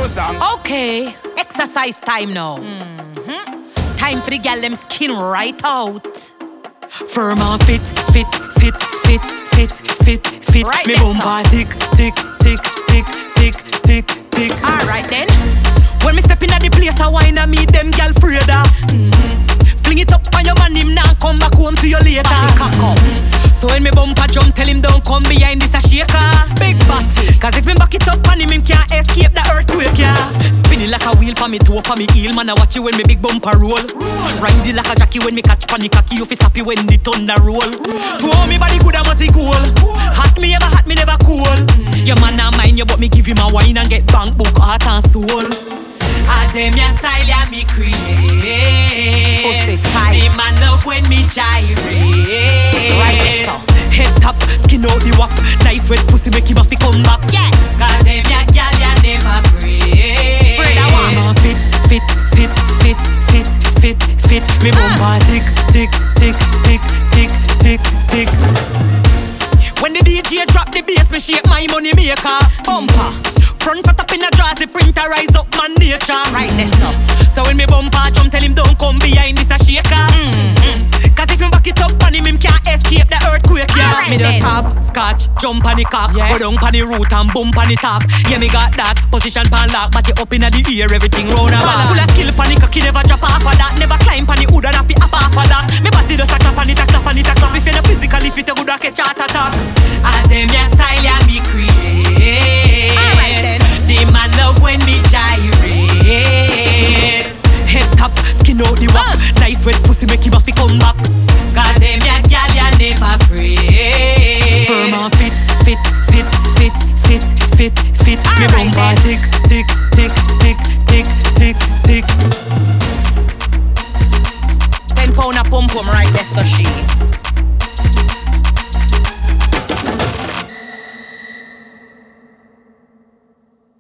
Okay, exercise time now. Time for the gal them skin right out. Firm and fit. Right. Me bumper tick. Alright then. When me step in at the place, I whine and meet them gal Freda. Fling it up on your man, him now come back home to you later. So when me bumper jump, tell him don't come behind this a shaker. Big body. Cause if me back it up on him can't escape the earthquake, yeah. Spinning like a wheel pa me toe, pa me heel. Man, I watch you when me big bumper roll. Ride it like a jockey when me catch panic cocky. You fi happy when the thunder roll. To all me body good, I must be cool. Hot me ever, hot me never cool. Your man not mind you, but me give him a wine and get bank book, heart and soul. And them your style, yeah, me create. Me man love when me gyrate. Right, head top, skin out the wap. Nice wet pussy make him have to come back. Yeah, cause them your gal, you never afraid. Afraid I want fit. Me bumper tick. When the DJ drop the bass, me shake my money maker. Bumper front fat up in a draws, the printer rise up man nature. Right, that's up. So when me bumper jump, tell him don't come behind this a shaker. Cause if me back it up on him can't escape the earthquake, yeah. Right, me just hop, scotch, jump on the cock, yeah. Go down on the root and bump on the top. Yeah, me got that, position pan lock, but it up in the ear, everything round about. Full of skill pan the cocky, never drop off of that. Never climb pan the hood and have to up off of that. Me body just a clap on it, a clap on it, a clap. If you're not physically fit, you good at catch heart attack. And them your style, yeah, me create. Alright then. The man love when me gyrate. Head top, skin out the wap. Nice wet pussy make him have to come back. God damn ya gal, ya never afraid. Firm and fit. Me bumper tick. 10 pound a pum right there, so she.